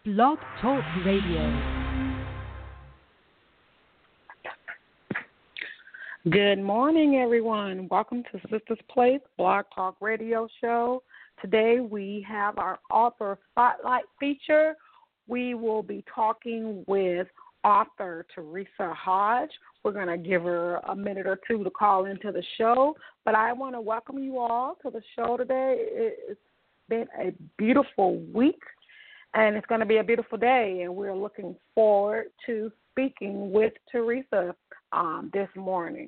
Blog Talk Radio. Good morning, everyone. Welcome to Sisters Place Blog Talk Radio Show. Today we have our author spotlight feature. We will be talking with author Teresa Hodge. We're going to give her a minute or two to call into the show, but I want to welcome you all to the show today. It's been a beautiful week, and it's going to be a beautiful day, and we're looking forward to speaking with Teresa this morning.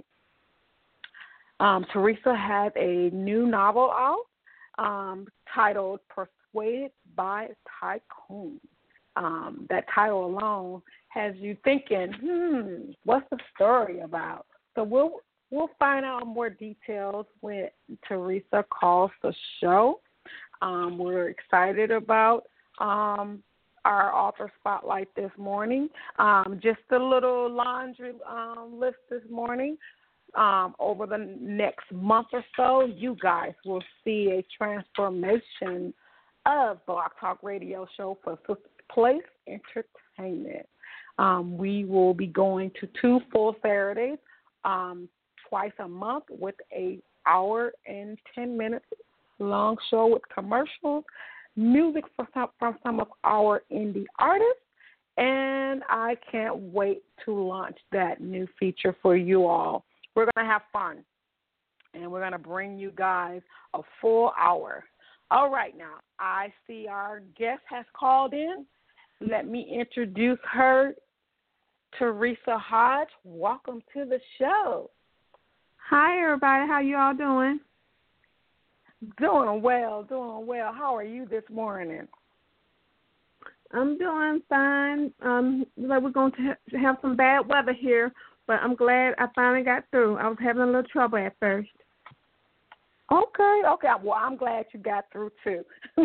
Teresa has a new novel out titled Persuaded by Tycoon. That title alone has you thinking, what's the story about? So we'll find out more details when Teresa calls the show. We're excited about our author spotlight this morning. Just a little laundry list this morning. Over the next month or so, you guys will see a transformation of Blog Talk Radio Show for Sisters Place Entertainment. We will be going to 2 full Saturdays, twice a month, with a hour and 10 minutes long show with commercials, music from some of our indie artists, and I can't wait to launch that new feature for you all. We're going to have fun, and we're going to bring you guys a full hour. All right, now, I see our guest has called in. Let me introduce her, Teresa Hodge. Welcome to the show. Hi, everybody. How you all doing? Doing well. How are you this morning? I'm doing fine. Like we're going to have some bad weather here, but I'm glad I finally got through. I was having a little trouble at first. Okay. Well, I'm glad you got through too.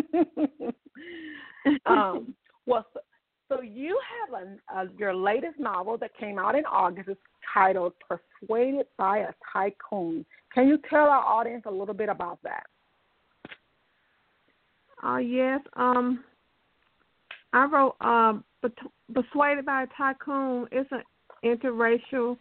So you have your latest novel that came out in August. It's titled Persuaded by a Tycoon. Can you tell our audience a little bit about that? Yes. I wrote Persuaded by a Tycoon. It's an interracial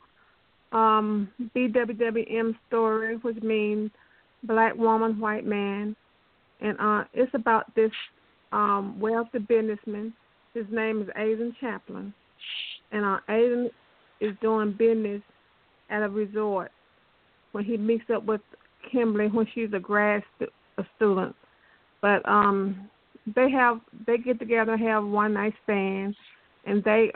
BWWM story, which means black woman, white man. And it's about this wealthy businessman. His name is Aidan Chaplin. And Aidan is doing business at a resort when he meets up with Kimberly when she's a grad student. But they get together and have one night stand, and they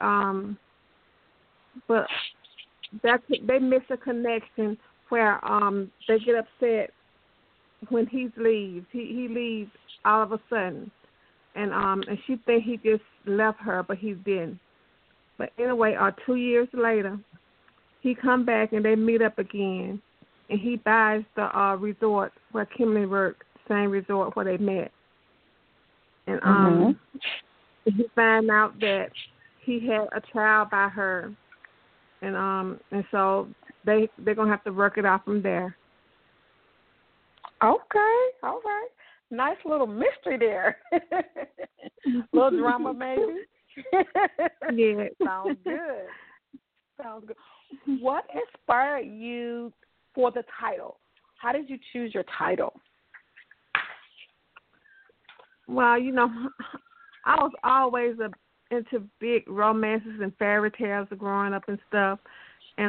miss a connection where they get upset when he leaves. He leaves all of a sudden, and she thinks he just left her, but he didn't. But anyway, 2 years later, he come back and they meet up again, and he buys the resort where Kimberly worked, same resort where they met. And he found out that he had a child by her, and so they're gonna have to work it out from there. Okay, all right, nice little mystery there. Little drama, maybe. Yeah, Sounds good. What inspired you for the title? How did you choose your title? Well, I was always into big romances and fairy tales growing up and stuff, and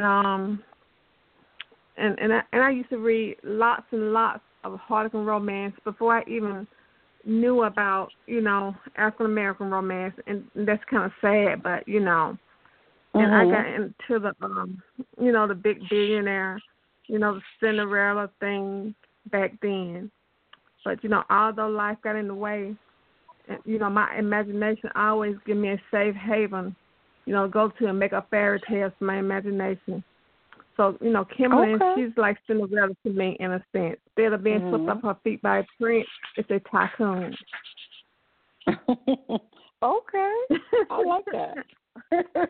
I used to read lots and lots of Harlequin romance before I even knew about African American romance, and that's kind of sad, but And I got into the the big billionaire, the Cinderella thing back then. But, although life got in the way, my imagination always give me a safe haven, go to and make up fairy tales for my imagination. So, Kimberly, she's like Cinderella to me in a sense. Instead of being swept up her feet by a prince, it's a tycoon. Okay. I like that.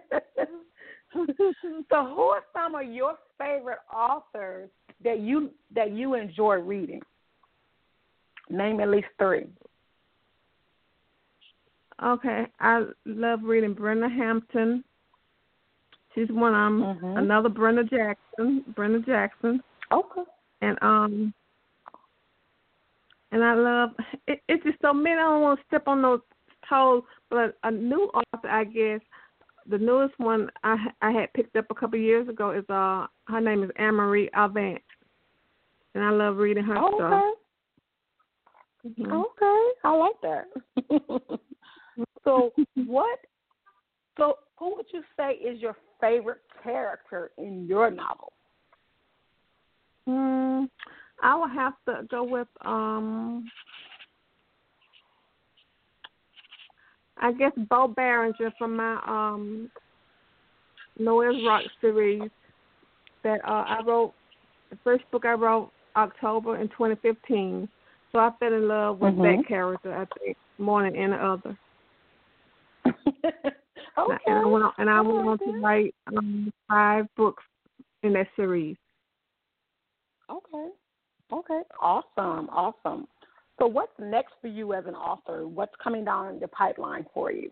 So who are some of your favorite authors that you enjoy reading? Name at least 3. Okay, I love reading Brenda Hampton. She's one another Brenda Jackson. Okay. And I love it. It's just so many. I don't want to step on those toes, but a new author, I guess. The newest one I had picked up a couple of years ago is her name is Anne-Marie Avant, and I love reading her stuff. Mm-hmm. Okay, I like that. So who would you say is your favorite character in your novel? I would have to go with I guess Bo Barringer from my Noah's Rock series that I wrote. The first book I wrote October in 2015. So I fell in love with that character, I think, more than any other. Okay. And I went on to write 5 books in that series. Okay. Awesome. So what's next for you as an author? What's coming down the pipeline for you?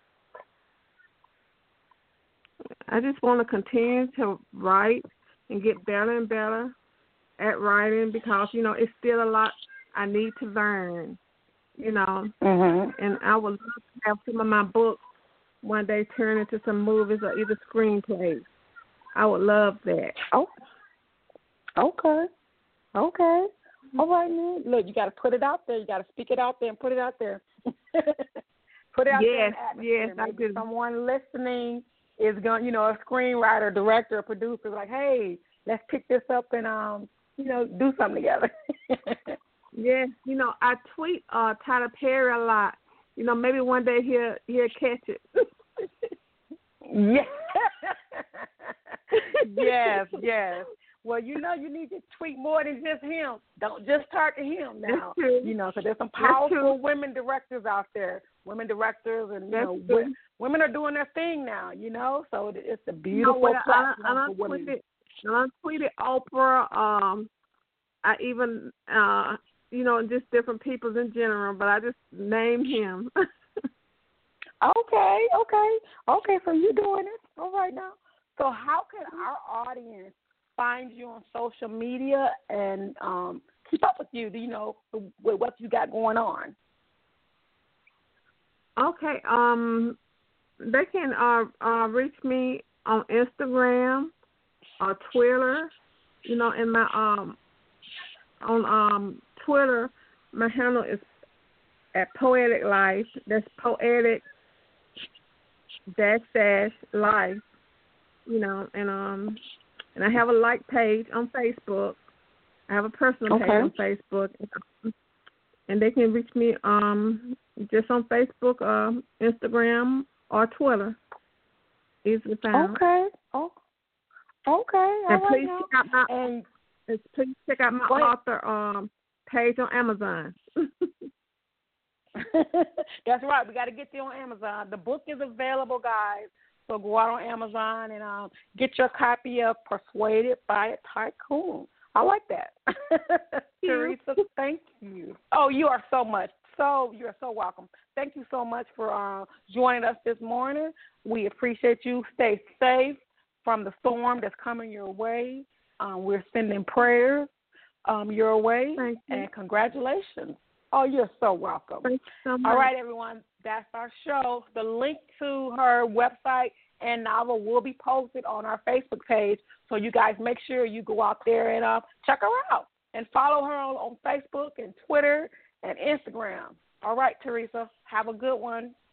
I just want to continue to write and get better and better at writing because, it's still a lot I need to learn, And I would love to have some of my books one day turn into some movies or either screenplays. I would love that. Oh, okay. All right, man. Look, you got to put it out there. You got to speak it out there and put it out there. Put it out there in the atmosphere. Yes, I do. Someone listening is going, a screenwriter, director, producer, like, hey, let's pick this up and, do something together. Yes, I tweet Tyler Perry a lot. Maybe one day he'll catch it. Yes. Well, you need to tweet more than just him. Don't just target him now. So there's some powerful women directors out there. Women directors and women are doing their thing now. So it's a beautiful platform for women. I tweeted Oprah. I even just different people in general, but I just named him. Okay. So you're doing it. All right now. So how can our audience find you on social media and keep up with you, with what you got going on? Okay. They can reach me on Instagram or Twitter. In my on Twitter, my handle is at Poetic Life. That's Poetic --life. And I have a like page on Facebook. I have a personal page on Facebook, and they can reach me just on Facebook, Instagram, or Twitter. Easily found. Okay. And please check out my author page on Amazon. That's right. We got to get you on Amazon. The book is available, guys. So go out on Amazon and get your copy of Persuaded by a Tycoon. I like that. Teresa, thank you. Oh, you are so much. You are so welcome. Thank you so much for joining us this morning. We appreciate you. Stay safe from the storm that's coming your way. We're sending prayers your way. Thank you. And congratulations. Oh, you're so welcome. Thanks so much. All right, everyone. That's our show. The link to her website and novel will be posted on our Facebook page. So you guys make sure you go out there and check her out and follow her on Facebook and Twitter and Instagram. All right, Teresa. Have a good one.